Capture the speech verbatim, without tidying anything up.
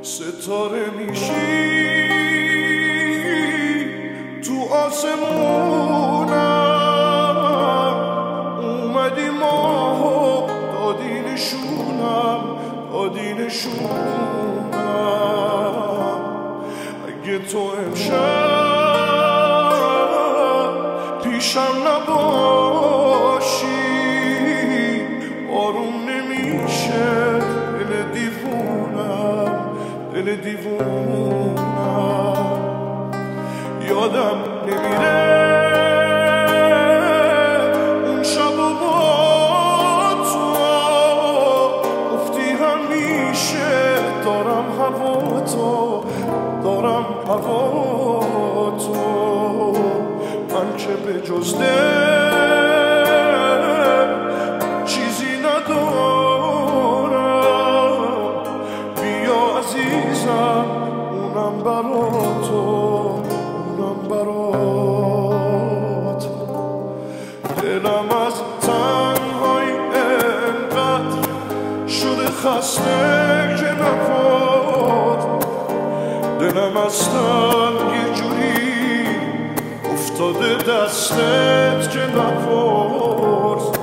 ستاره میشی تو آسمونم، اومدی ماهو دادی نشونم، دادی نشونم. اگه تو امشب پیشم نباشی آروم نمیشه دل دیوونم، دل دیوونم. یادم نمیره اون شب و با تو گفتی همیشه دارم هوا تو، دارم هوا تو. من که به جز دل چیزی ندارم، بیا عزیزم اونم برا تو، اونم برا تو. دلم از تنهایی انقدر شده خسته که نپاد، دلم از تنگ جوری افتاده دستت که نپرد.